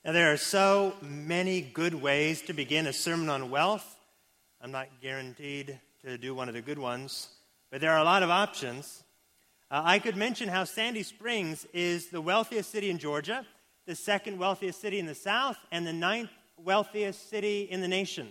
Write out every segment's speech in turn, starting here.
Now, there are so many good ways to begin a sermon on wealth. I'm not guaranteed to do one of the good ones, but there are a lot of options. I could mention how Sandy Springs is the wealthiest city in Georgia, the second wealthiest city in the South, and the 9th wealthiest city in the nation.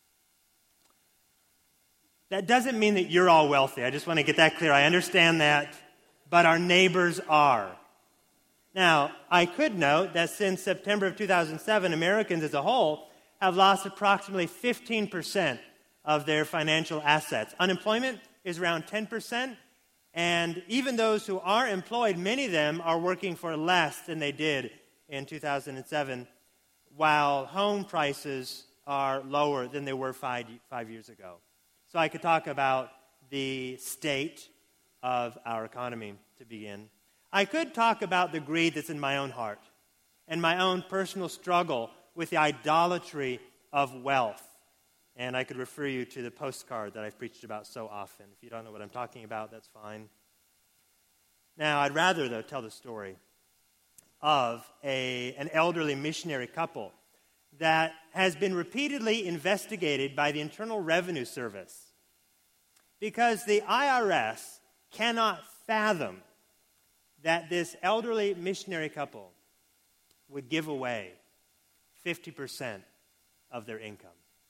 That doesn't mean that you're all wealthy. I just want to get that clear. I understand that, but our neighbors are. Now, I could note that since September of 2007, Americans as a whole have lost approximately 15% of their financial assets. Unemployment is around 10%, and even those who are employed, many of them are working for less than they did in 2007, while home prices are lower than they were five years ago. So I could talk about the state of our economy to begin. I could talk about the greed that's in my own heart and my own personal struggle with the idolatry of wealth. And I could refer you to the postcard that I've preached about so often. If you don't know what I'm talking about, that's fine. Now, I'd rather, though, tell the story of an elderly missionary couple that has been repeatedly investigated by the Internal Revenue Service because the IRS cannot fathom that this elderly missionary couple would give away 50% of their income.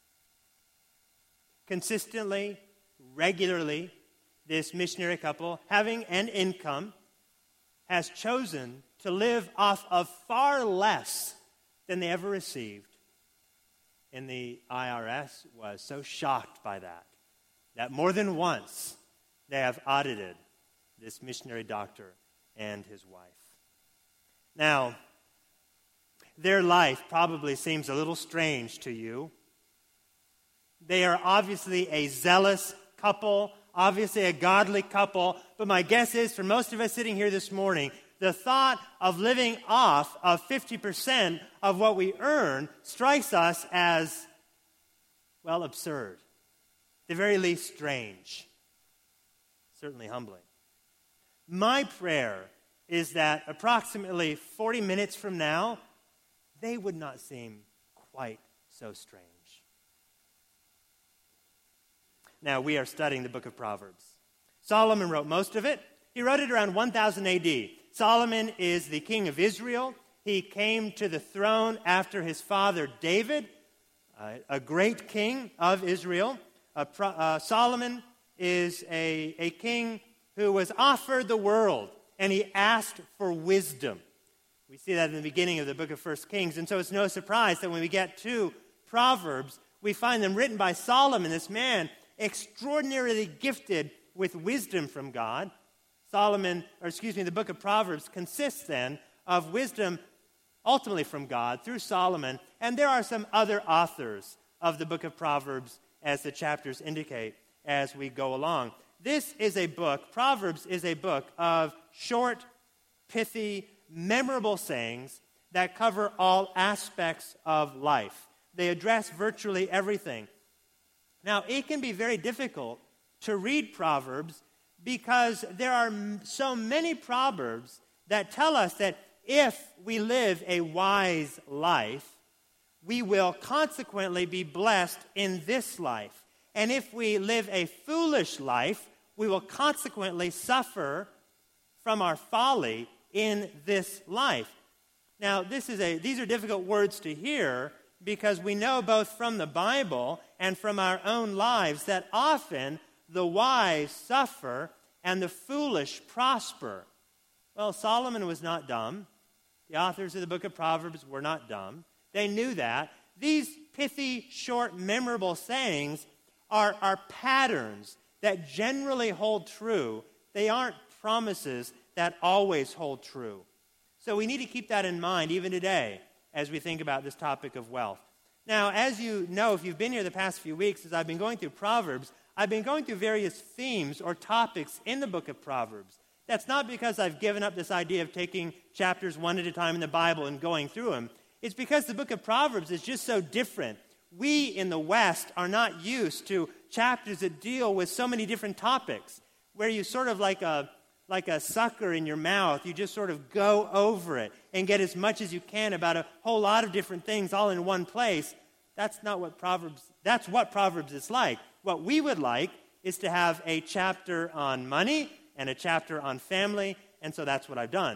Consistently, regularly, this missionary couple, having an income, has chosen to live off of far less than they ever received. And the IRS was so shocked by that more than once they have audited this missionary doctor and his wife. Now, their life probably seems a little strange to you. They are obviously a zealous couple, obviously a godly couple, but my guess is for most of us sitting here this morning, the thought of living off of 50% of what we earn strikes us as, well, absurd. At the very least, strange. Certainly humbling. My prayer is that approximately 40 minutes from now, they would not seem quite so strange. Now, we are studying the book of Proverbs. Solomon wrote most of it. He wrote it around 1000 AD. Solomon is the king of Israel. He came to the throne after his father David, a great king of Israel. Solomon is a king who was offered the world, and he asked for wisdom. We see that in the beginning of the book of 1 Kings, and so it's no surprise that when we get to Proverbs, we find them written by Solomon, this man extraordinarily gifted with wisdom from God. The book of Proverbs consists then of wisdom ultimately from God through Solomon, and there are some other authors of the book of Proverbs as the chapters indicate as we go along. This is a book, Proverbs is a book of short, pithy, memorable sayings that cover all aspects of life. They address virtually everything. Now, it can be very difficult to read Proverbs because there are so many proverbs that tell us that if we live a wise life, we will consequently be blessed in this life. And if we live a foolish life, we will consequently suffer from our folly in this life. Now, these are difficult words to hear because we know both from the Bible and from our own lives that often the wise suffer and the foolish prosper. Well, Solomon was not dumb. The authors of the book of Proverbs were not dumb. They knew that. These pithy, short, memorable sayings are patterns that generally hold true. They aren't promises that always hold true. So we need to keep that in mind even today as we think about this topic of wealth. Now, as you know, if you've been here the past few weeks, as I've been going through Proverbs, I've been going through various themes or topics in the book of Proverbs. That's not because I've given up this idea of taking chapters one at a time in the Bible and going through them. It's because the book of Proverbs is just so different. We in the West are not used to chapters that deal with so many different topics, where you sort of like a like a sucker in your mouth. You just sort of go over it and get as much as you can about a whole lot of different things all in one place. That's what Proverbs is like. What we would like is to have a chapter on money and a chapter on family, and so that's what I've done.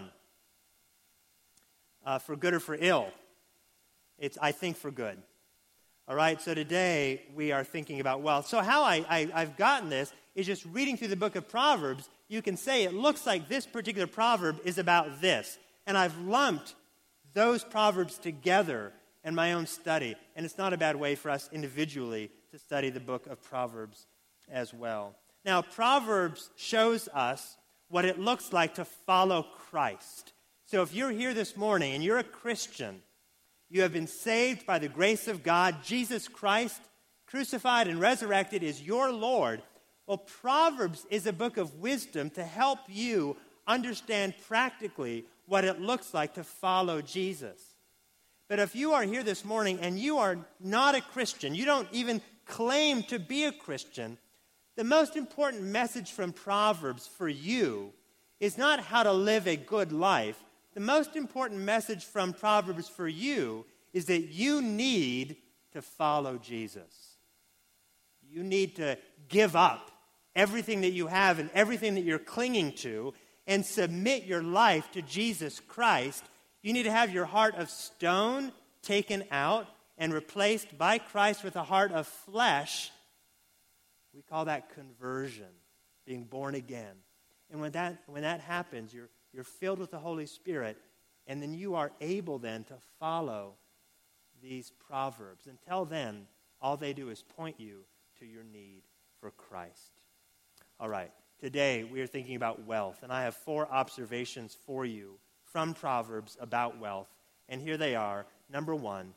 For good or for ill. It's, I think, for good. All right, so today we are thinking about wealth. So how I've gotten this is just reading through the book of Proverbs. You can say it looks like this particular proverb is about this. And I've lumped those proverbs together in my own study. And it's not a bad way for us individually to study the book of Proverbs as well. Now, Proverbs shows us what it looks like to follow Christ. So if you're here this morning and you're a Christian, you have been saved by the grace of God. Jesus Christ, crucified and resurrected, is your Lord. Well, Proverbs is a book of wisdom to help you understand practically what it looks like to follow Jesus. But if you are here this morning and you are not a Christian, you don't even claim to be a Christian, the most important message from Proverbs for you is not how to live a good life. The most important message from Proverbs for you is that you need to follow Jesus. You need to give up everything that you have and everything that you're clinging to and submit your life to Jesus Christ. You need to have your heart of stone taken out and replaced by Christ with a heart of flesh. We call that conversion, being born again. And when that happens, you're filled with the Holy Spirit, and then you are able then to follow these proverbs. Until then, all they do is point you to your need for Christ. All right, today we are thinking about wealth, and I have 4 observations for you from Proverbs about wealth, and here they are. Number 1,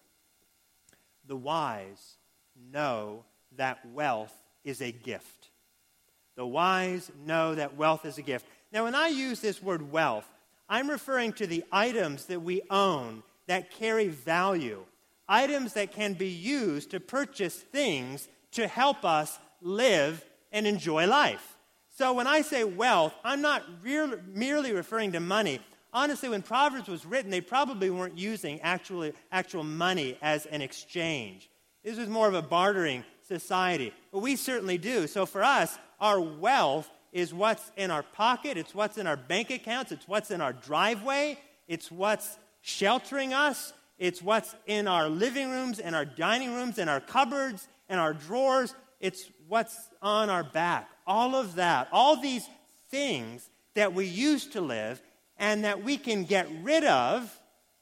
the wise know that wealth is a gift. The wise know that wealth is a gift. Now, when I use this word wealth, I'm referring to the items that we own that carry value, items that can be used to purchase things to help us live and enjoy life. So when I say wealth, I'm not merely referring to money. Honestly, when Proverbs was written, they probably weren't using actual money as an exchange. This was more of a bartering society. But we certainly do. So for us, our wealth is what's in our pocket, it's what's in our bank accounts, it's what's in our driveway, it's what's sheltering us, it's what's in our living rooms and our dining rooms and our cupboards and our drawers, it's what's on our back. All of that, all these things that we use to live and that we can get rid of,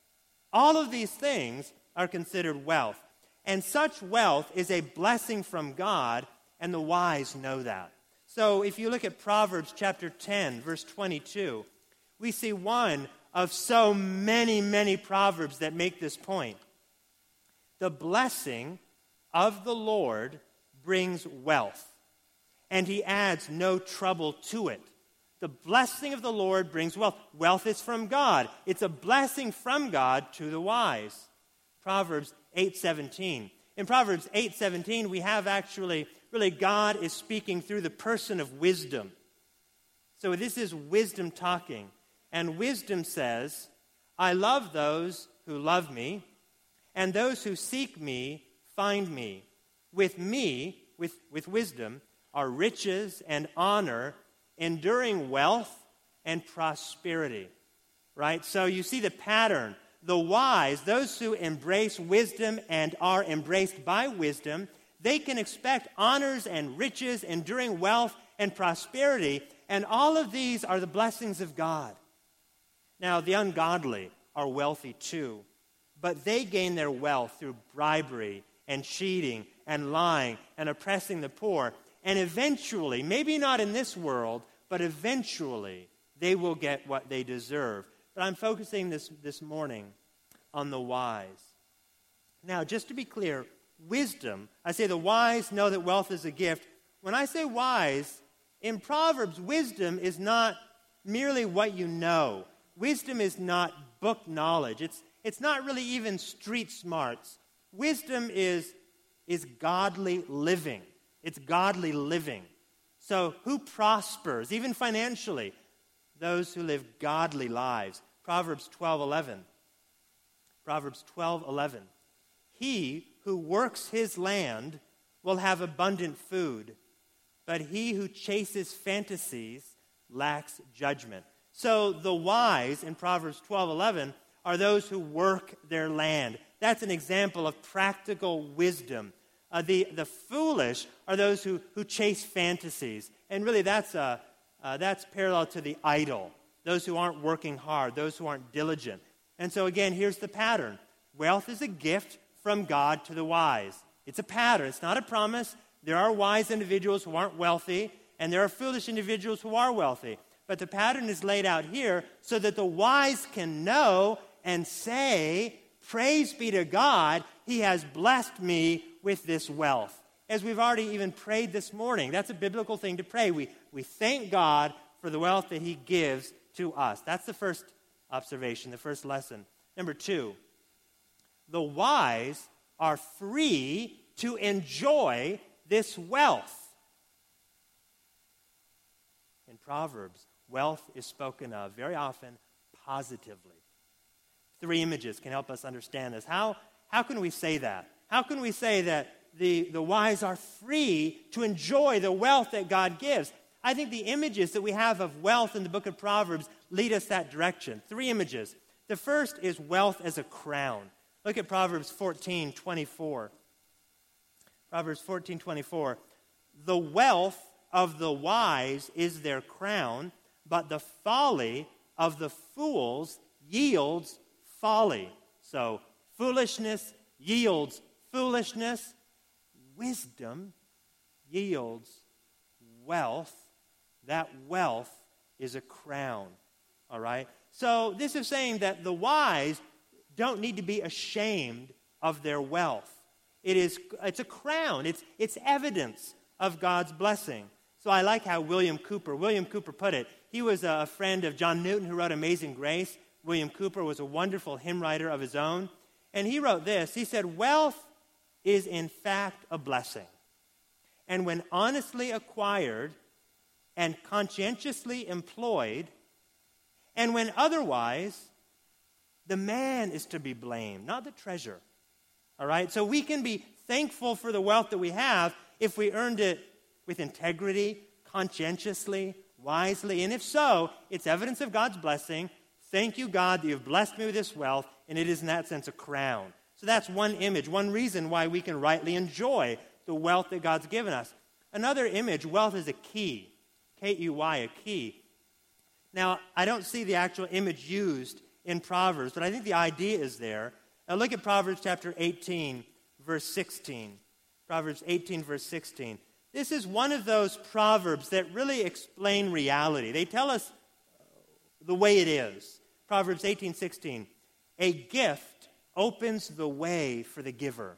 all of these things are considered wealth. And such wealth is a blessing from God, and the wise know that. So if you look at Proverbs chapter 10, verse 22, we see one of so many, many proverbs that make this point. The blessing of the Lord brings wealth, and he adds no trouble to it. The blessing of the Lord brings wealth. Wealth is from God. It's a blessing from God to the wise. Proverbs 8:17. In Proverbs 8:17, we have really God is speaking through the person of wisdom. So this is wisdom talking. And wisdom says, I love those who love me, and those who seek me find me. With me, with wisdom, are riches and honor, enduring wealth and prosperity. Right? So you see the pattern. The wise, those who embrace wisdom and are embraced by wisdom, they can expect honors and riches, enduring wealth and prosperity, and all of these are the blessings of God. Now, the ungodly are wealthy too, but they gain their wealth through bribery and cheating and lying and oppressing the poor, and eventually, maybe not in this world, but eventually, they will get what they deserve. But I'm focusing this morning on the wise. Now, just to be clear, wisdom, I say the wise know that wealth is a gift. When I say wise, in Proverbs, wisdom is not merely what you know. Wisdom is not book knowledge. It's not really even street smarts. Wisdom is godly living. It's godly living. So who prospers, even financially? those who live godly lives. Proverbs 12:11. Proverbs 12:11. He who works his land will have abundant food, but he who chases fantasies lacks judgment. So the wise in Proverbs 12:11 are those who work their land. That's an example of practical wisdom. The foolish are those who chase fantasies. And really that's parallel to the idle, those who aren't working hard, those who aren't diligent. And so again, here's the pattern. Wealth is a gift from God to the wise. It's a pattern. It's not a promise. There are wise individuals who aren't wealthy, and there are foolish individuals who are wealthy. But the pattern is laid out here so that the wise can know and say, praise be to God, he has blessed me with this wealth. As we've already even prayed this morning, that's a biblical thing to pray. We thank God for the wealth that he gives to us. That's the first observation, the first lesson. Number 2, the wise are free to enjoy this wealth. In Proverbs, wealth is spoken of very often positively. 3 images can help us understand this. How can we say that? How can we say that the wise are free to enjoy the wealth that God gives? I think the images that we have of wealth in the book of Proverbs lead us that direction. 3 images. The first is wealth as a crown. Look at Proverbs 14:24. Proverbs 14:24. The wealth of the wise is their crown, but the folly of the fools yields folly. So foolishness yields foolishness. Wisdom yields wealth. That wealth is a crown. All right? So this is saying that the wise don't need to be ashamed of their wealth. It's a crown. It's evidence of God's blessing. So I like how William Cooper put it. He was a friend of John Newton, who wrote Amazing Grace. William Cooper was a wonderful hymn writer of his own. And he wrote this. He said, wealth is in fact a blessing. And when honestly acquired and conscientiously employed, and when otherwise, the man is to be blamed, not the treasure. All right? So we can be thankful for the wealth that we have if we earned it with integrity, conscientiously, wisely. And if so, it's evidence of God's blessing. Thank you, God, that you've blessed me with this wealth, and it is in that sense a crown. So that's one image, one reason why we can rightly enjoy the wealth that God's given us. Another image, wealth is a key. K-E-Y, a key. Now, I don't see the actual image used in Proverbs, but I think the idea is there. Now look at Proverbs chapter 18, verse 16. Proverbs 18, verse 16. This is one of those proverbs that really explain reality. They tell us the way it is. Proverbs 18:16. A gift opens the way for the giver.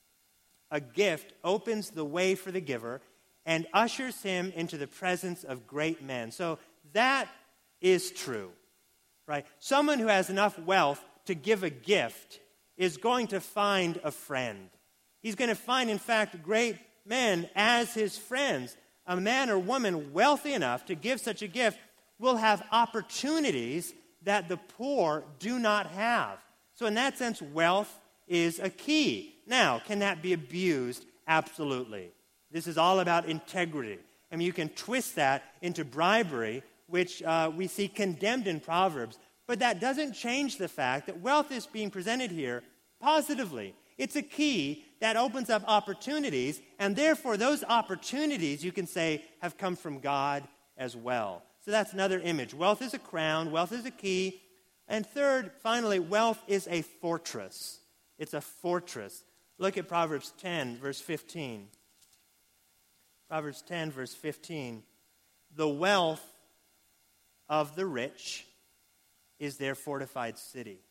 A gift opens the way for the giver and ushers him into the presence of great men. So that is true, right? Someone who has enough wealth to give a gift is going to find a friend. He's going to find, in fact, great men as his friends. A man or woman wealthy enough to give such a gift will have opportunities that the poor do not have. So in that sense, wealth is a key. Now, can that be abused? Absolutely. This is all about integrity. I mean, you can twist that into bribery, which we see condemned in Proverbs. But that doesn't change the fact that wealth is being presented here positively. It's a key that opens up opportunities, and therefore those opportunities, you can say, have come from God as well. So that's another image. Wealth is a crown. Wealth is a key. And third, finally, wealth is a fortress. It's a fortress. Look at Proverbs 10, verse 15. Proverbs 10, verse 15. The wealth of the rich is their fortified city,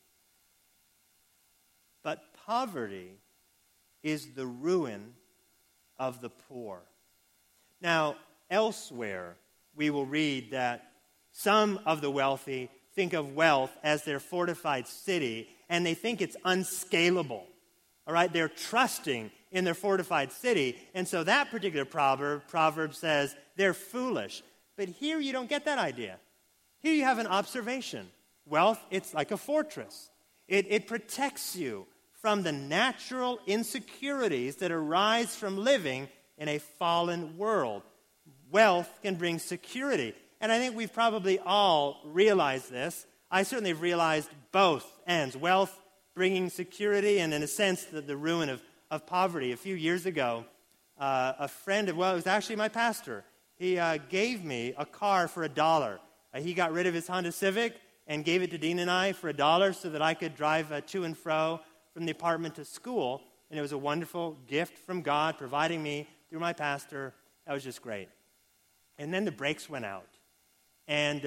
but poverty is the ruin of the poor. Now, elsewhere, we will read that some of the wealthy think of wealth as their fortified city, and they think it's unscalable. All right, they're trusting in their fortified city, and so that particular proverb says they're foolish. But here you don't get that idea. Here you have an observation. Wealth, it's like a fortress. It protects you from the natural insecurities that arise from living in a fallen world. Wealth can bring security. And I think we've probably all realized this. I certainly have realized both ends. Wealth bringing security and, in a sense, the ruin of poverty. A few years ago, a friend it was actually my pastor. He gave me a car for $1. He got rid of his Honda Civic and gave it to Dean and I for $1 so that I could drive to and fro from the apartment to school. And it was a wonderful gift from God, providing me through my pastor. That was just great. And then the brakes went out. And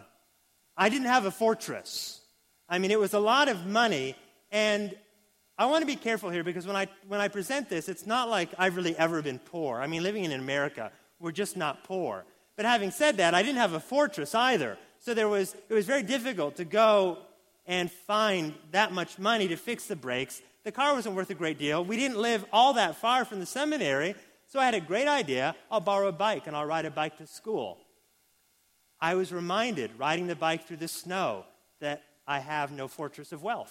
I didn't have a fortress. I mean, it was a lot of money. And I want to be careful here because when I present this, it's not like I've really ever been poor. I mean, living in America, we're just not poor. But having said that, I didn't have a fortress either. So it was very difficult to go and find that much money to fix the brakes. The car wasn't worth a great deal. We didn't live all that far from the seminary. So I had a great idea. I'll borrow a bike and I'll ride a bike to school. I was reminded, riding the bike through the snow, that I have no fortress of wealth.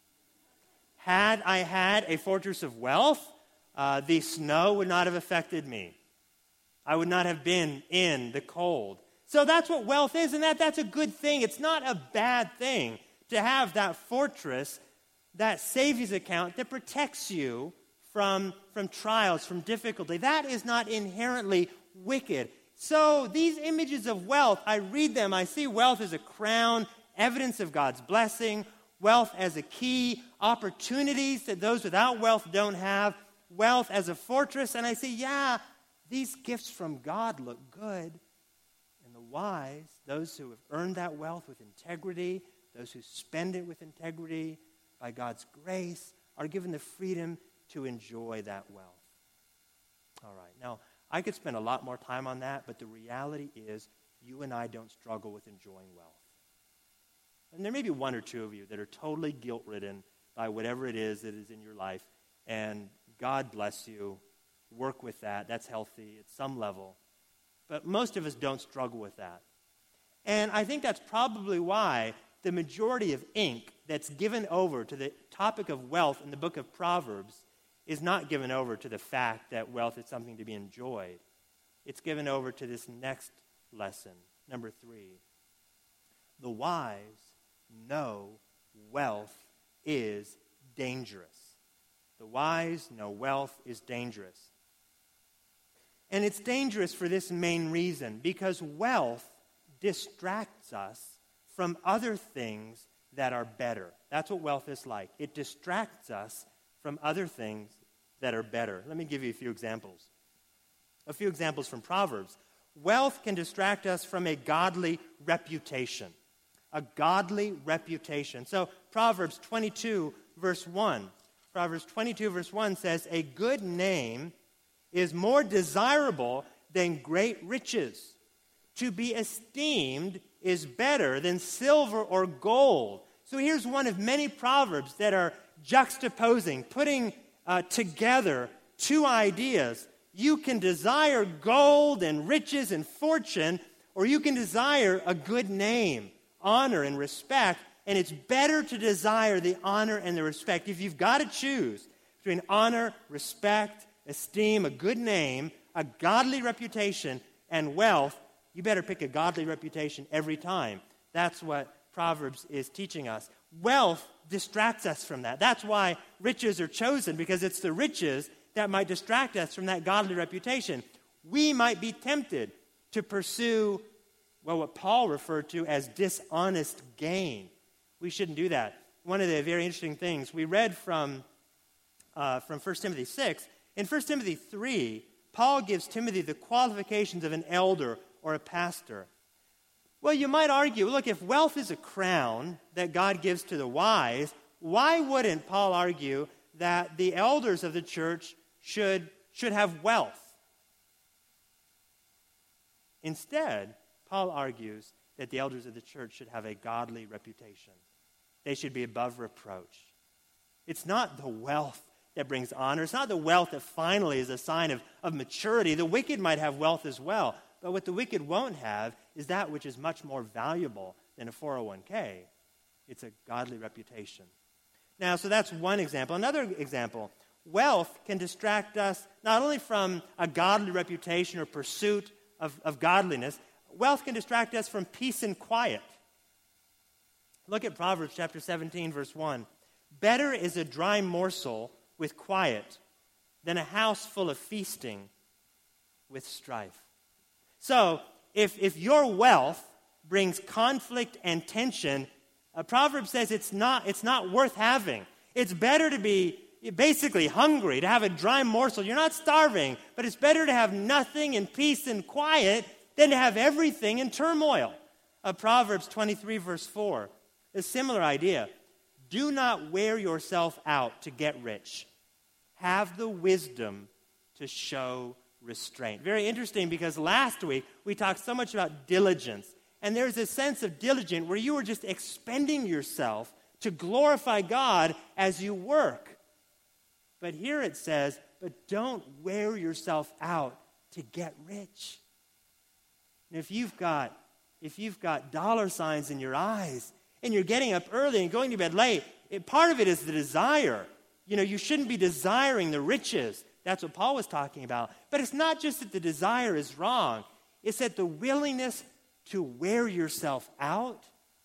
Had I had a fortress of wealth, the snow would not have affected me. I would not have been in the cold. So that's what wealth is, and that's a good thing. It's not a bad thing to have that fortress, that savings account that protects you from trials, from difficulty. That is not inherently wicked. So these images of wealth, I read them, I see wealth as a crown, evidence of God's blessing, wealth as a key, opportunities that those without wealth don't have, wealth as a fortress, and I say, yeah, these gifts from God look good. And the wise, those who have earned that wealth with integrity, those who spend it with integrity by God's grace, are given the freedom to enjoy that wealth. All right, now, I could spend a lot more time on that, but the reality is you and I don't struggle with enjoying wealth. And there may be one or two of you that are totally guilt-ridden by whatever it is that is in your life, and God bless you. Work with that. That's healthy at some level. But most of us don't struggle with that. And I think that's probably why the majority of ink that's given over to the topic of wealth in the book of Proverbs is not given over to the fact that wealth is something to be enjoyed. It's given over to this next lesson, number 3. The wise know wealth is dangerous. The wise know wealth is dangerous. And it's dangerous for this main reason, because wealth distracts us from other things that are better. That's what wealth is like. It distracts us from other things that are better. Let me give you a few examples. A few examples from Proverbs. Wealth can distract us from a godly reputation. A godly reputation. So Proverbs 22, verse 1. Proverbs 22, verse 1 says, "A good name is more desirable than great riches. To be esteemed is better than silver or gold." So here's one of many proverbs that are juxtaposing, putting together two ideas. You can desire gold and riches and fortune, or you can desire a good name, honor and respect, and it's better to desire the honor and the respect. If you've got to choose between honor, respect, esteem, a good name, a godly reputation, and wealth, you better pick a godly reputation every time. That's what Proverbs is teaching us. Wealth distracts us from that. That's why riches are chosen, because it's the riches that might distract us from that godly reputation. We might be tempted to pursue, what Paul referred to as dishonest gain. We shouldn't do that. One of the very interesting things, we read from 1 Timothy 6. In 1 Timothy 3, Paul gives Timothy the qualifications of an elder or a pastor. Well, you might argue, look, if wealth is a crown that God gives to the wise, why wouldn't Paul argue that the elders of the church should have wealth? Instead, Paul argues that the elders of the church should have a godly reputation. They should be above reproach. It's not the wealth that brings honor. It's not the wealth that finally is a sign of maturity. The wicked might have wealth as well. But what the wicked won't have is that which is much more valuable than a 401k. It's a godly reputation. Now, so that's one example. Another example, wealth can distract us not only from a godly reputation or pursuit of godliness, wealth can distract us from peace and quiet. Look at Proverbs chapter 17, verse 1. Better is a dry morsel with quiet than a house full of feasting with strife. So, if your wealth brings conflict and tension, Proverbs says it's not worth having. It's better to be basically hungry, to have a dry morsel. You're not starving, but it's better to have nothing in peace and quiet than to have everything in turmoil. Proverbs 23, verse 4, a similar idea. Do not wear yourself out to get rich. Have the wisdom to show restraint. Very interesting, because last week we talked so much about diligence. And there's a sense of diligence where you are just expending yourself to glorify God as you work. But here it says, but don't wear yourself out to get rich. And if you've got dollar signs in your eyes and you're getting up early and going to bed late, part of it is the desire. You shouldn't be desiring the riches. That's what Paul was talking about. But it's not just that the desire is wrong. It's that the willingness to wear yourself out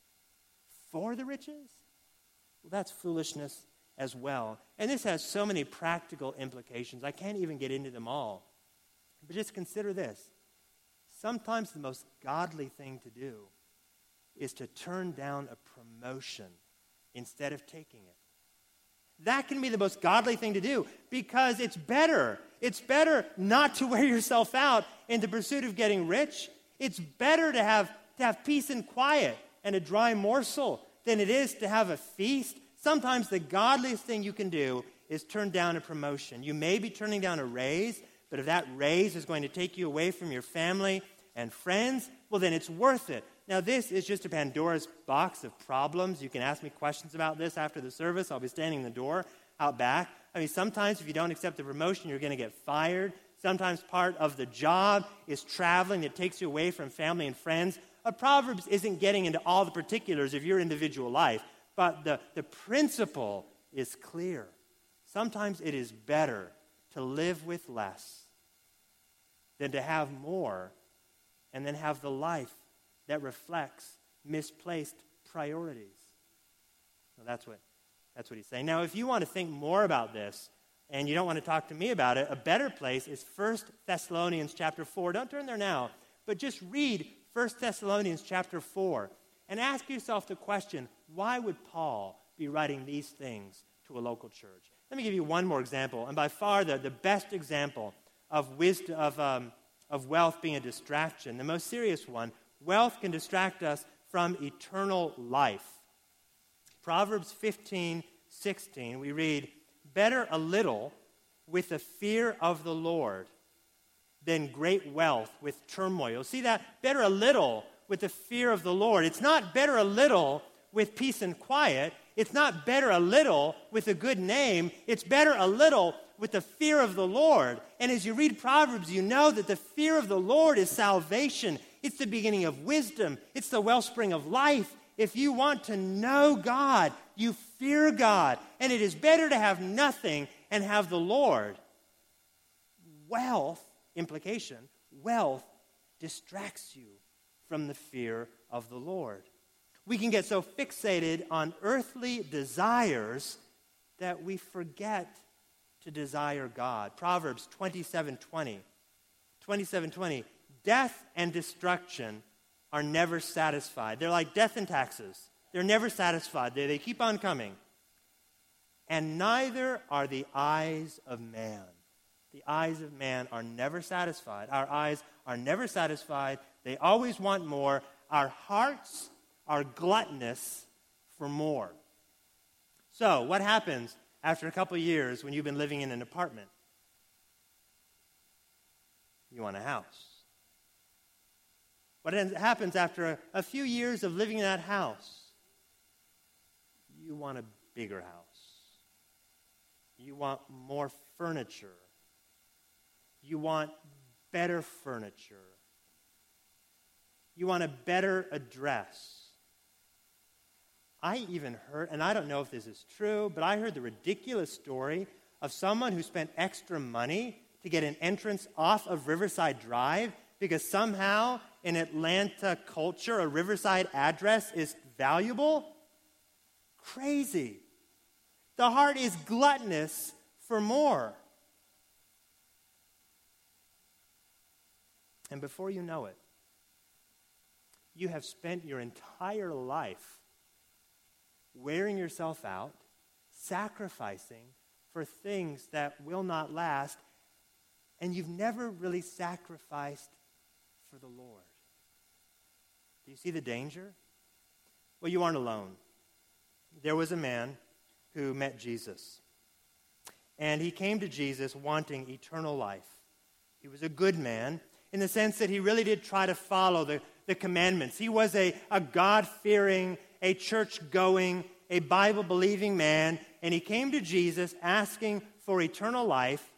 for the riches, well, that's foolishness as well. And this has so many practical implications. I can't even get into them all. But just consider this. Sometimes the most godly thing to do is to turn down a promotion instead of taking it. That can be the most godly thing to do, because it's better. It's better not to wear yourself out in the pursuit of getting rich. It's better to have peace and quiet and a dry morsel than it is to have a feast. Sometimes the godliest thing you can do is turn down a promotion. You may be turning down a raise, but if that raise is going to take you away from your family and friends, well, then it's worth it. Now, this is just a Pandora's box of problems. You can ask me questions about this after the service. I'll be standing in the door out back. Sometimes if you don't accept the promotion, you're going to get fired. Sometimes part of the job is traveling that takes you away from family and friends. Proverbs isn't getting into all the particulars of your individual life, but the principle is clear. Sometimes it is better to live with less than to have more and then have the life that reflects misplaced priorities. So that's what he's saying. Now, if you want to think more about this, and you don't want to talk to me about it, a better place is 1 Thessalonians chapter 4. Don't turn there now, but just read 1 Thessalonians chapter 4 and ask yourself the question, why would Paul be writing these things to a local church? Let me give you one more example, and by far the best example of wisdom, of wealth being a distraction, the most serious one. Wealth can distract us from eternal life. Proverbs 15:16, we read, better a little with the fear of the Lord than great wealth with turmoil. See that? Better a little with the fear of the Lord. It's not better a little with peace and quiet. It's not better a little with a good name. It's better a little with the fear of the Lord. And as you read Proverbs, you know that the fear of the Lord is salvation. It's the beginning of wisdom. It's the wellspring of life. If you want to know God, you fear God. And it is better to have nothing and have the Lord. Wealth, implication, wealth distracts you from the fear of the Lord. We can get so fixated on earthly desires that we forget to desire God. Proverbs 27:20. 27:20. Death and destruction are never satisfied. They're like death and taxes. They're never satisfied. They keep on coming. And neither are the eyes of man. The eyes of man are never satisfied. Our eyes are never satisfied. They always want more. Our hearts are gluttonous for more. So, what happens after a couple years when you've been living in an apartment? You want a house. What happens after a few years of living in that house? You want a bigger house. You want more furniture. You want better furniture. You want a better address. I even heard, and I don't know if this is true, but I heard the ridiculous story of someone who spent extra money to get an entrance off of Riverside Drive because somehow in Atlanta culture, a Riverside address is valuable. Crazy. The heart is gluttonous for more. And before you know it, you have spent your entire life wearing yourself out, sacrificing for things that will not last, and you've never really sacrificed for the Lord. Do you see the danger? Well, you aren't alone. There was a man who met Jesus, and he came to Jesus wanting eternal life. He was a good man in the sense that he really did try to follow the commandments. He was a God-fearing, a church-going, a Bible-believing man, and he came to Jesus asking for eternal life.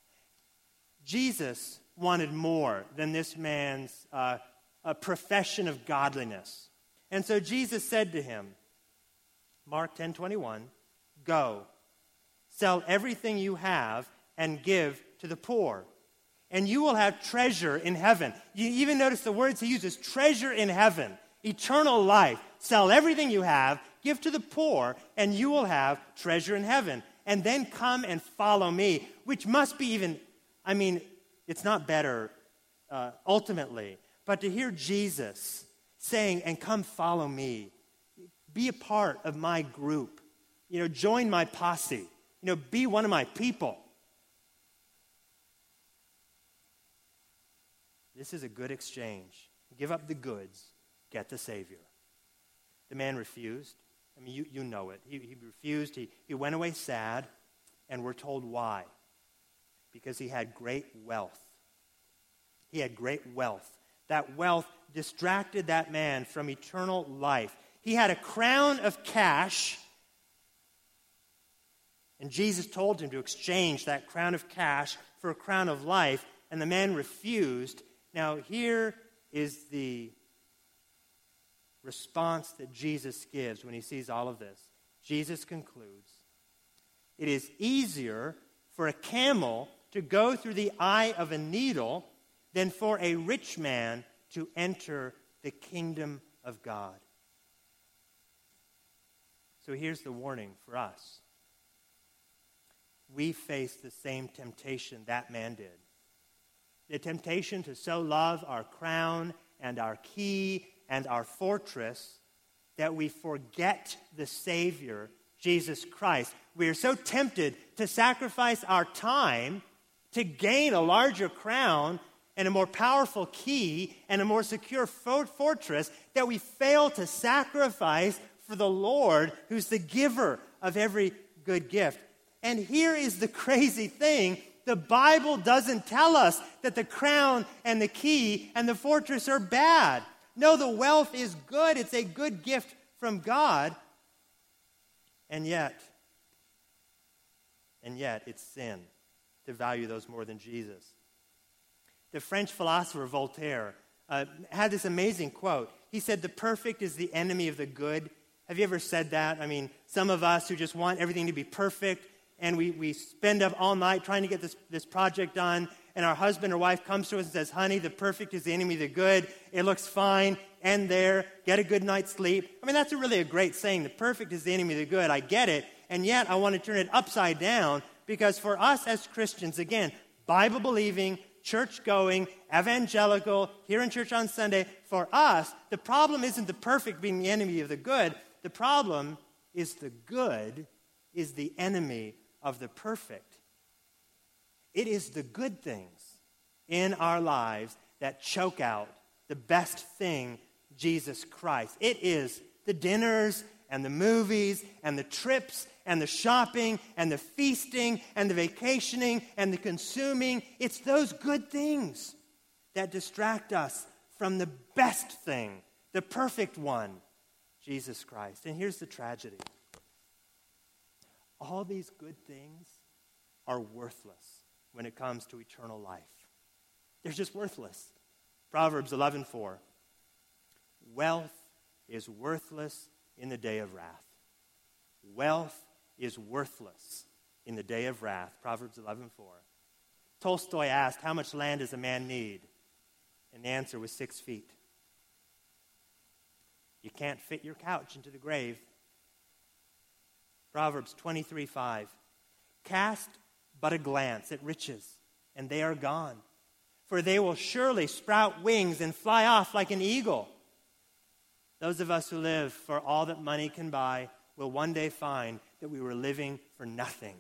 Jesus wanted more than this man's a profession of godliness. And so Jesus said to him, Mark 10:21, "Go, sell everything you have and give to the poor, and you will have treasure in heaven." You even notice the words he uses, treasure in heaven, eternal life. Sell everything you have, give to the poor, and you will have treasure in heaven. And then come and follow me, which must be even, it's not better ultimately, but to hear Jesus saying, and come follow me, be a part of my group, join my posse, be one of my people. This is a good exchange. Give up the goods, get the Savior. The man refused. You know it. He refused. He went away sad, and we're told why. Because he had great wealth. He had great wealth. That wealth distracted that man from eternal life. He had a crown of cash, and Jesus told him to exchange that crown of cash for a crown of life, and the man refused. Now, here is the response that Jesus gives when he sees all of this. Jesus concludes, "It is easier for a camel to go through the eye of a needle than for a rich man to enter the kingdom of God." So here's the warning for us. We face the same temptation that man did. The temptation to so love our crown and our key and our fortress that we forget the Savior, Jesus Christ. We are so tempted to sacrifice our time to gain a larger crown and a more powerful key and a more secure fortress that we fail to sacrifice for the Lord, who's the giver of every good gift. And here is the crazy thing. The Bible doesn't tell us that the crown and the key and the fortress are bad. No, the wealth is good. It's a good gift from God. And yet it's sin to value those more than Jesus. The French philosopher Voltaire had this amazing quote. He said, "The perfect is the enemy of the good." Have you ever said that? Some of us who just want everything to be perfect, and we spend up all night trying to get this project done, and our husband or wife comes to us and says, "Honey, the perfect is the enemy of the good. It looks fine. End there. Get a good night's sleep." That's really a great saying. The perfect is the enemy of the good. I get it. And yet I want to turn it upside down, because for us as Christians, again, Bible-believing, church-going, evangelical, here in church on Sunday, for us, the problem isn't the perfect being the enemy of the good. The problem is the good is the enemy of the perfect. It is the good things in our lives that choke out the best thing, Jesus Christ. It is the dinners and the movies and the trips and the shopping and the feasting and the vacationing and the consuming. It's those good things that distract us from the best thing, the perfect one, Jesus Christ. And here's the tragedy. All these good things are worthless when it comes to eternal life. They're just worthless. Proverbs 11:4. wealth is worthless in the day of wrath. Wealth is worthless in the day of wrath. Proverbs 11:4. Tolstoy asked, how much land does a man need? And the answer was 6 feet. You can't fit your couch into the grave. Proverbs 23:5. Cast but a glance at riches, and they are gone. For they will surely sprout wings and fly off like an eagle. Those of us who live for all that money can buy will one day find that we were living for nothing.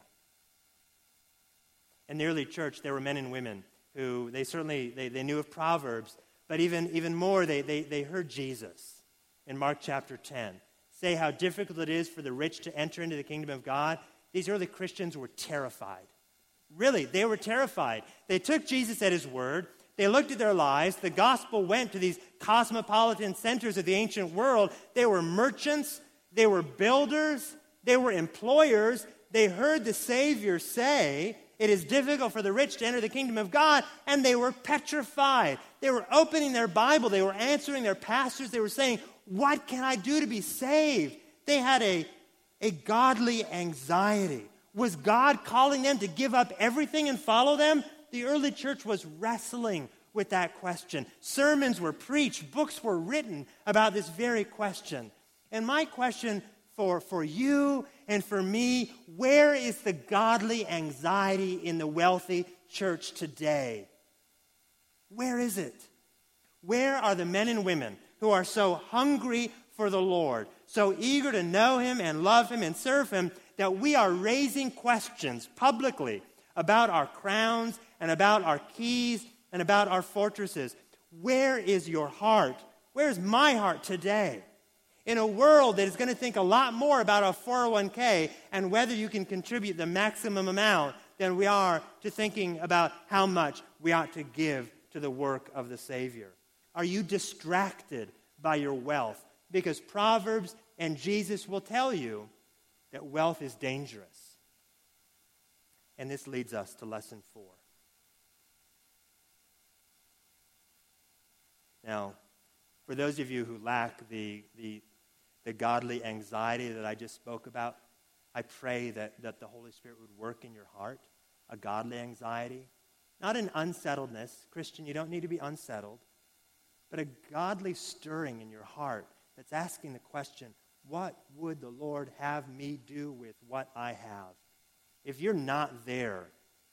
In the early church, there were men and women who they knew of Proverbs, but even more, they heard Jesus in Mark chapter 10 say how difficult it is for the rich to enter into the kingdom of God. These early Christians were terrified. Really, they were terrified. They took Jesus at his word. They looked at their lives. The gospel went to these cosmopolitan centers of the ancient world. They were merchants. They were builders. They were employers. They heard the Savior say, it is difficult for the rich to enter the kingdom of God, and they were petrified. They were opening their Bible. They were answering their pastors. They were saying, what can I do to be saved? They had a godly anxiety. Was God calling them to give up everything and follow them? The early church was wrestling with that question. Sermons were preached, books were written about this very question. And my question for you and for me, where is the godly anxiety in the wealthy church today? Where is it? Where are the men and women who are so hungry for the Lord, so eager to know him and love him and serve him, that we are raising questions publicly about our crowns and about our keys and about our fortresses? Where is your heart? Where's my heart today? In a world that is going to think a lot more about a 401k and whether you can contribute the maximum amount than we are to thinking about how much we ought to give to the work of the Savior. Are you distracted by your wealth? Because Proverbs and Jesus will tell you that wealth is dangerous. And this leads us to lesson 4. Now, for those of you who lack the godly anxiety that I just spoke about, I pray that the Holy Spirit would work in your heart, a godly anxiety, not an unsettledness. Christian, you don't need to be unsettled, but a godly stirring in your heart that's asking the question, what would the Lord have me do with what I have? If you're not there,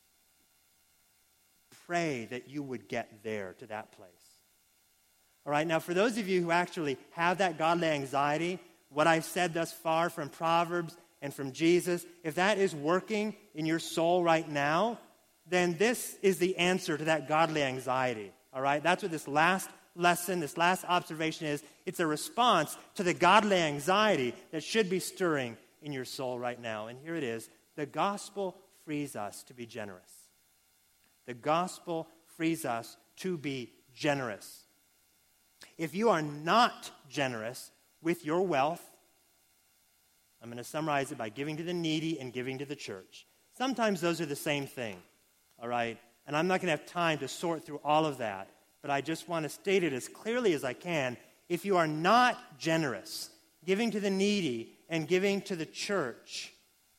pray that you would get there to that place. All right, now for those of you who actually have that godly anxiety, what I've said thus far from Proverbs and from Jesus, if that is working in your soul right now, then this is the answer to that godly anxiety. All right, that's what this last lesson, this last observation is. It's a response to the godly anxiety that should be stirring in your soul right now. And here it is. The gospel frees us to be generous. The gospel frees us to be generous. If you are not generous with your wealth, I'm going to summarize it by giving to the needy and giving to the church. Sometimes those are the same thing, all right? And I'm not going to have time to sort through all of that, but I just want to state it as clearly as I can. If you are not generous, giving to the needy and giving to the church,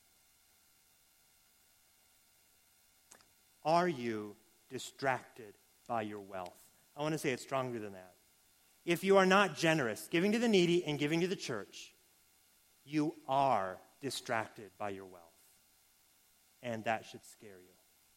are you distracted by your wealth? I want to say it stronger than that. If you are not generous, giving to the needy and giving to the church, you are distracted by your wealth. And that should scare you.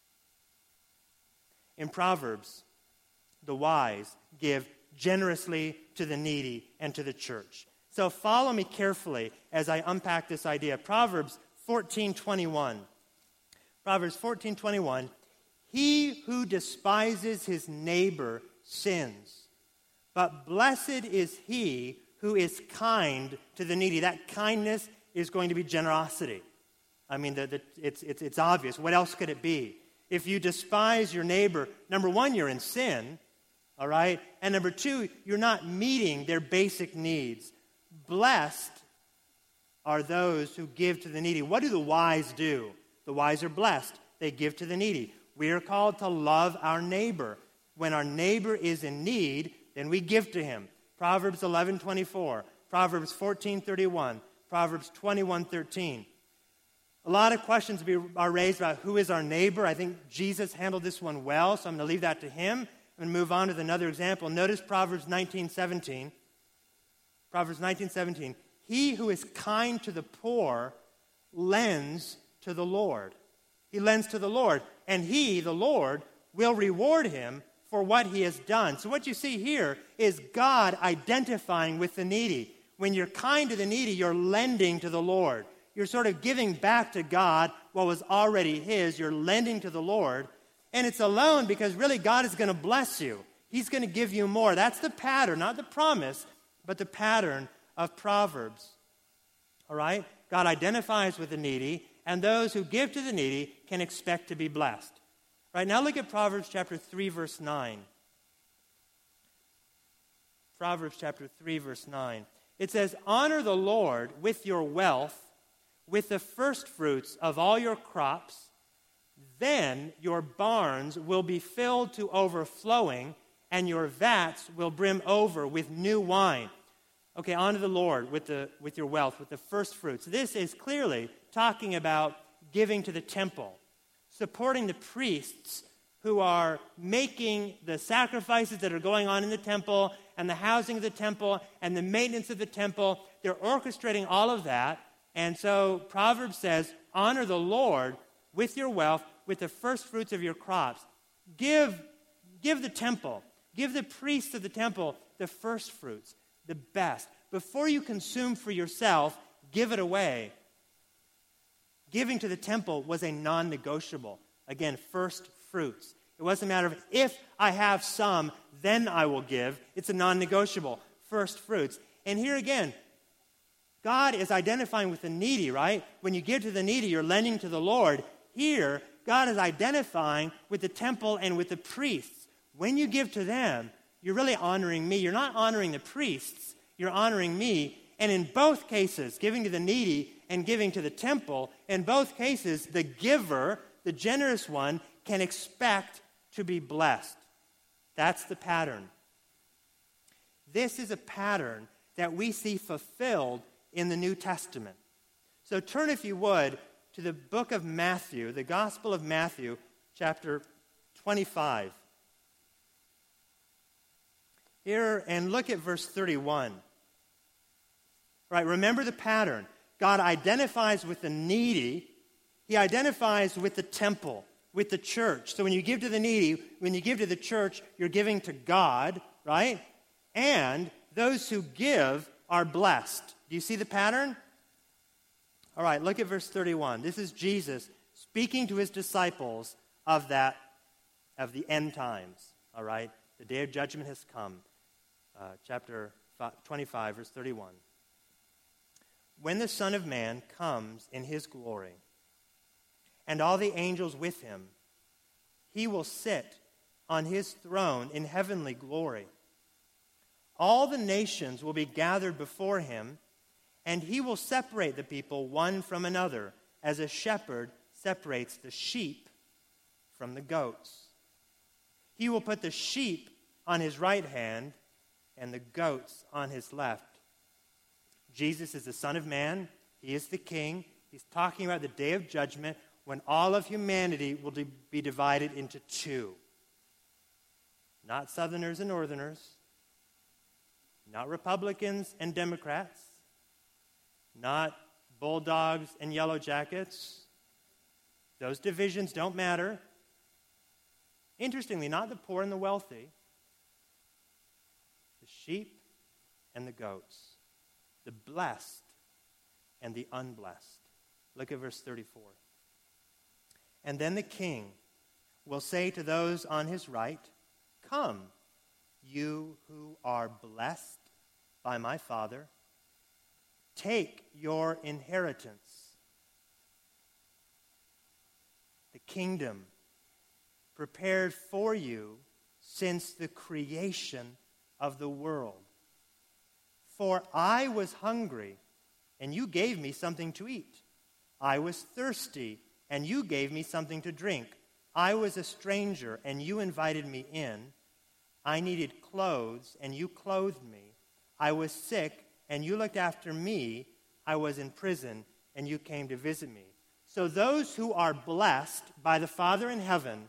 In Proverbs, the wise give generously to the needy and to the church. So follow me carefully as I unpack this idea. Proverbs 14:21. Proverbs 14:21. He who despises his neighbor sins, but blessed is he who is kind to the needy. That kindness is going to be generosity. I mean, it's obvious. What else could it be? If you despise your neighbor, number one, you're in sin, all right? And number two, you're not meeting their basic needs. Blessed are those who give to the needy. What do the wise do? The wise are blessed. They give to the needy. We are called to love our neighbor. When our neighbor is in need, then we give to him. Proverbs 11:24, Proverbs 14:31, Proverbs 21:13. A lot of questions are raised about who is our neighbor. I think Jesus handled this one well, so I'm going to leave that to him. I'm going to move on with another example. Notice Proverbs 19:17. Proverbs 19:17. He who is kind to the poor lends to the Lord. He lends to the Lord, and he, the Lord, will reward him for what he has done. So what you see here is God identifying with the needy. When you're kind to the needy, you're lending to the Lord. You're sort of giving back to God what was already his. You're lending to the Lord. And it's a loan because really God is going to bless you. He's going to give you more. That's the pattern, not the promise, but the pattern of Proverbs. All right? God identifies with the needy, and those who give to the needy can expect to be blessed. Right, now look at Proverbs chapter 3, verse 9. Proverbs chapter 3, verse 9. It says, honor the Lord with your wealth, with the first fruits of all your crops. Then your barns will be filled to overflowing, and your vats will brim over with new wine. Okay, honor the Lord with your wealth, with the first fruits. This is clearly talking about giving to the temple, supporting the priests who are making the sacrifices that are going on in the temple and the housing of the temple and the maintenance of the temple. They're orchestrating all of that. And so Proverbs says, honor the Lord with your wealth, with the first fruits of your crops. Give the temple, give the priests of the temple the first fruits, the best. Before you consume for yourself, give it away. Giving to the temple was a non-negotiable. Again, first fruits. It wasn't a matter of if I have some, then I will give. It's a non-negotiable. First fruits. And here again, God is identifying with the needy, right? When you give to the needy, you're lending to the Lord. Here, God is identifying with the temple and with the priests. When you give to them, you're really honoring me. You're not honoring the priests. You're honoring me. And in both cases, giving to the needy and giving to the temple, in both cases, the giver, the generous one, can expect to be blessed. That's the pattern. This is a pattern that we see fulfilled in the New Testament. So turn, if you would, to the book of Matthew, the Gospel of Matthew, chapter 25. Here, and look at verse 31. Right, remember the pattern. God identifies with the needy. He identifies with the temple, with the church. So when you give to the needy, when you give to the church, you're giving to God, right? And those who give are blessed. Do you see the pattern? All right, look at verse 31. This is Jesus speaking to his disciples of the end times. All right, the day of judgment has come. Chapter 25, verse 31. When the Son of Man comes in his glory, and all the angels with him, he will sit on his throne in heavenly glory. All the nations will be gathered before him, and he will separate the people one from another, as a shepherd separates the sheep from the goats. He will put the sheep on his right hand and the goats on his left. Jesus is the Son of Man. He is the King. He's talking about the day of judgment when all of humanity will be divided into two. Not Southerners and Northerners. Not Republicans and Democrats. Not Bulldogs and Yellow Jackets. Those divisions don't matter. Interestingly, not the poor and the wealthy. The sheep and the goats. The blessed and the unblessed. Look at verse 34. And then the king will say to those on his right, come, you who are blessed by my Father, take your inheritance, the kingdom prepared for you since the creation of the world. For I was hungry, and you gave me something to eat. I was thirsty, and you gave me something to drink. I was a stranger, and you invited me in. I needed clothes, and you clothed me. I was sick, and you looked after me. I was in prison, and you came to visit me. So those who are blessed by the Father in heaven,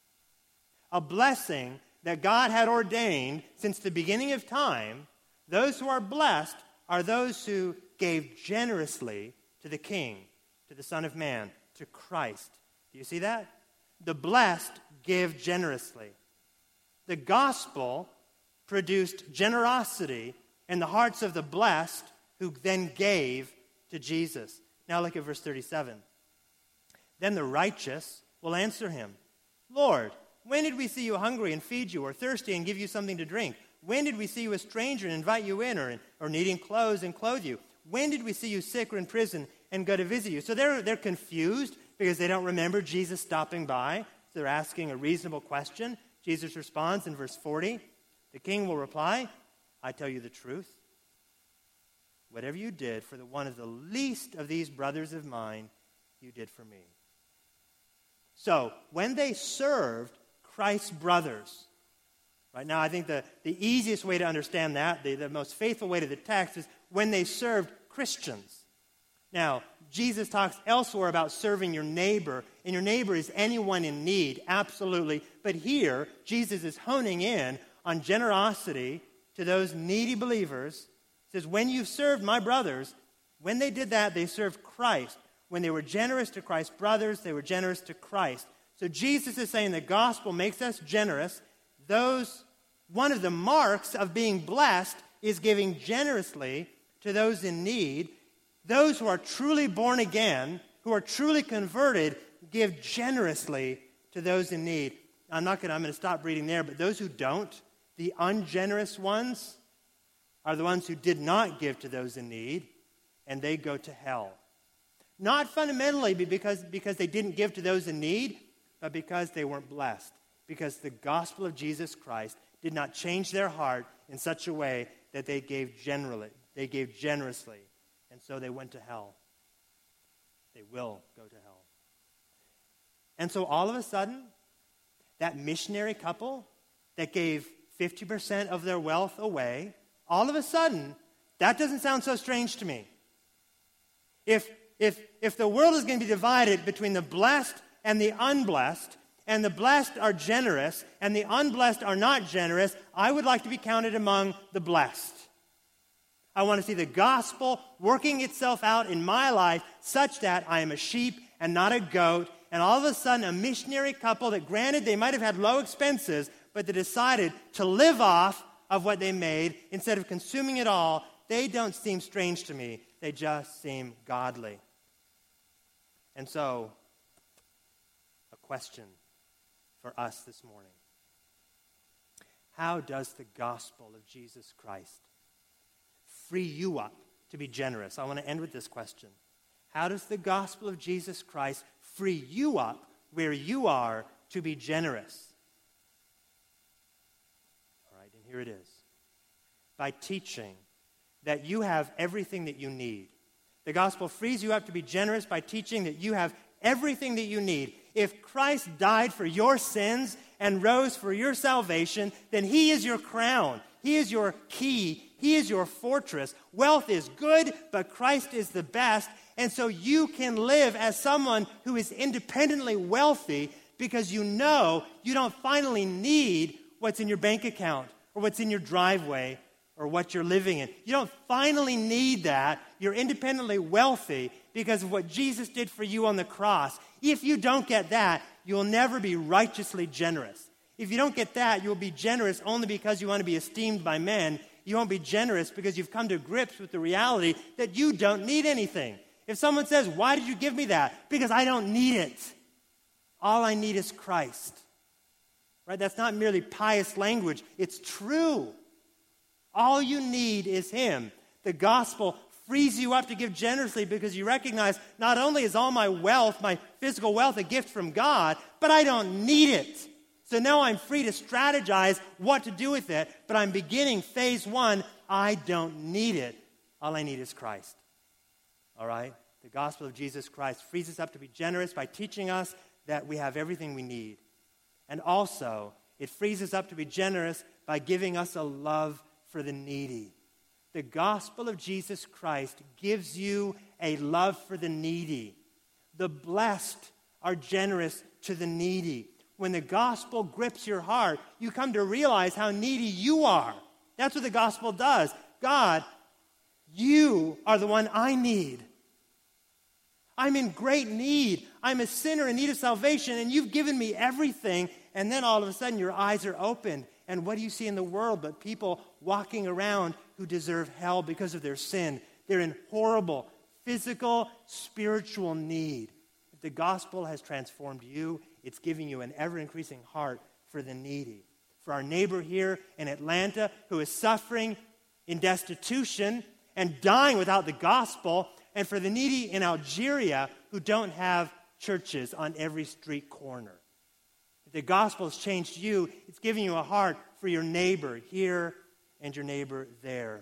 a blessing that God had ordained since the beginning of time, those who are blessed are those who gave generously to the King, to the Son of Man, to Christ. Do you see that? The blessed give generously. The gospel produced generosity in the hearts of the blessed, who then gave to Jesus. Now look at verse 37. Then the righteous will answer him, Lord, when did we see you hungry and feed you, or thirsty and give you something to drink? When did we see you a stranger and invite you in, or needing clothes and clothe you? When did we see you sick or in prison and go to visit you? So they're confused because they don't remember Jesus stopping by. So they're asking a reasonable question. Jesus responds in verse 40. The king will reply, I tell you the truth. Whatever you did for one of the least of these brothers of mine, you did for me. So when they served Christ's brothers, right now I think the easiest way to understand that, the most faithful way to the text, is when they served Christians. Now, Jesus talks elsewhere about serving your neighbor, and your neighbor is anyone in need, absolutely. But here, Jesus is honing in on generosity to those needy believers. He says, when you served my brothers, when they did that, they served Christ. When they were generous to Christ's brothers, they were generous to Christ. So Jesus is saying the gospel makes us generous. One of the marks of being blessed is giving generously to those in need. Those who are truly born again, who are truly converted, give generously to those in need. I'm going to stop reading there, but those who don't, the ungenerous ones, are the ones who did not give to those in need, and they go to hell. Not fundamentally because they didn't give to those in need, but because they weren't blessed. Because the gospel of Jesus Christ did not change their heart in such a way that they gave generously. And so they went to hell. They will go to hell. And so all of a sudden, that missionary couple that gave 50% of their wealth away, all of a sudden, that doesn't sound so strange to me. If the world is going to be divided between the blessed and the unblessed, and the blessed are generous and the unblessed are not generous, I would like to be counted among the blessed. I want to see the gospel working itself out in my life such that I am a sheep and not a goat, and all of a sudden a missionary couple that, granted, they might have had low expenses, but they decided to live off of what they made instead of consuming it all. They don't seem strange to me. They just seem godly. And so, a question for us this morning. How does the gospel of Jesus Christ free you up to be generous? I want to end with this question. How does the gospel of Jesus Christ free you up where you are to be generous? All right, and here it is. By teaching that you have everything that you need. The gospel frees you up to be generous by teaching that you have everything that you need. If Christ died for your sins and rose for your salvation, then he is your crown. He is your key. He is your fortress. Wealth is good, but Christ is the best. And so you can live as someone who is independently wealthy because you know you don't finally need what's in your bank account or what's in your driveway or what you're living in. You don't finally need that. You're independently wealthy because of what Jesus did for you on the cross. If you don't get that, you'll never be righteously generous. If you don't get that, you'll be generous only because you want to be esteemed by men. You won't be generous because you've come to grips with the reality that you don't need anything. If someone says, why did you give me that? Because I don't need it. All I need is Christ. Right? That's not merely pious language. It's true. All you need is him. The gospel frees you up to give generously because you recognize not only is all my wealth, my physical wealth, a gift from God, but I don't need it. So now I'm free to strategize what to do with it, but I'm beginning phase one. I don't need it. All I need is Christ. All right? The gospel of Jesus Christ frees us up to be generous by teaching us that we have everything we need. And also, it frees us up to be generous by giving us a love for the needy. The gospel of Jesus Christ gives you a love for the needy. The blessed are generous to the needy. When the gospel grips your heart, you come to realize how needy you are. That's what the gospel does. God, you are the one I need. I'm in great need. I'm a sinner in need of salvation, and you've given me everything. And then all of a sudden your eyes are opened. And what do you see in the world but people walking around who deserve hell because of their sin? They're in horrible physical, spiritual need. If the gospel has transformed you, it's giving you an ever-increasing heart for the needy. For our neighbor here in Atlanta who is suffering in destitution and dying without the gospel, and for the needy in Algeria who don't have churches on every street corner. If the gospel has changed you, it's giving you a heart for your neighbor here and your neighbor there.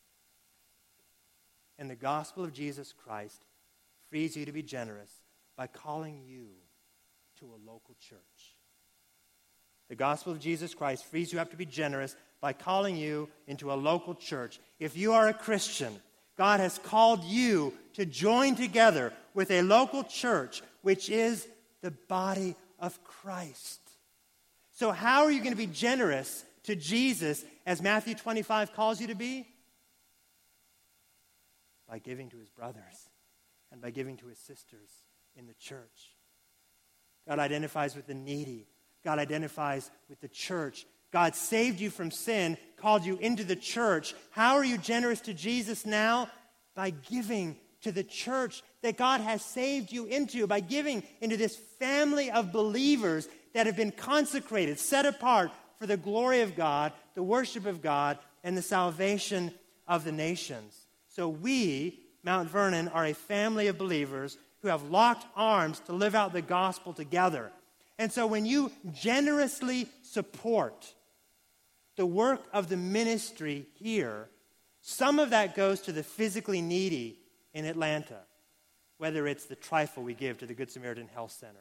And the gospel of Jesus Christ frees you to be generous by calling you to a local church. The gospel of Jesus Christ frees you up to be generous by calling you into a local church. If you are a Christian, God has called you to join together with a local church, which is the body of Christ. So how are you going to be generous to Jesus as Matthew 25 calls you to be? By giving to his brothers and by giving to his sisters in the church. God identifies with the needy. God identifies with the church. God saved you from sin, called you into the church. How are you generous to Jesus now? By giving to the church that God has saved you into, by giving into this family of believers that have been consecrated, set apart for the glory of God, the worship of God, and the salvation of the nations. So we, Mount Vernon, are a family of believers who have locked arms to live out the gospel together. And so when you generously support the work of the ministry here, some of that goes to the physically needy in Atlanta, whether it's the trifle we give to the Good Samaritan Health Center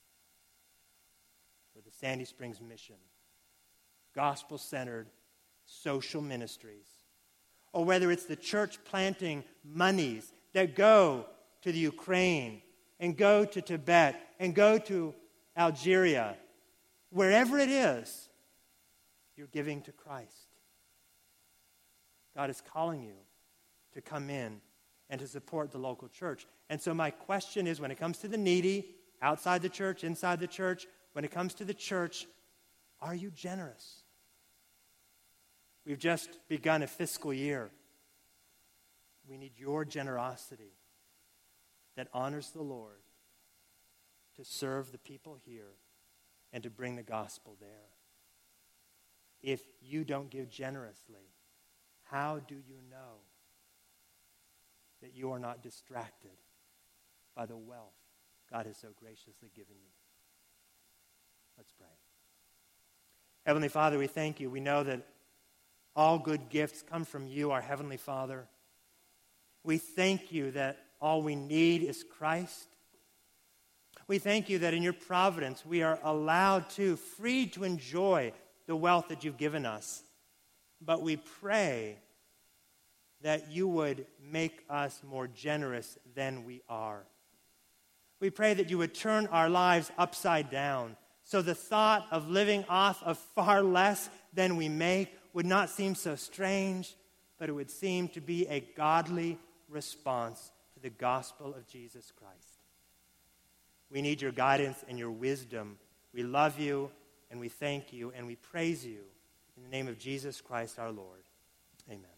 or the Sandy Springs Mission, gospel-centered social ministries, or whether it's the church planting monies that go to the Ukraine and go to Tibet and go to Algeria. Wherever it is, you're giving to Christ. God is calling you to come in and to support the local church. And so my question is, when it comes to the needy, outside the church, inside the church, when it comes to the church, are you generous? We've just begun a fiscal year. We need your generosity that honors the Lord to serve the people here and to bring the gospel there. If you don't give generously, how do you know that you are not distracted by the wealth God has so graciously given you? Let's pray. Heavenly Father, we thank you. We know that all good gifts come from you, our Heavenly Father. We thank you that all we need is Christ. We thank you that in your providence we are allowed to, free to enjoy the wealth that you've given us. But we pray that you would make us more generous than we are. We pray that you would turn our lives upside down, so the thought of living off of far less than we make would not seem so strange, but it would seem to be a godly response to the gospel of Jesus Christ. We need your guidance and your wisdom. We love you, and we thank you, and we praise you. In the name of Jesus Christ our Lord, amen.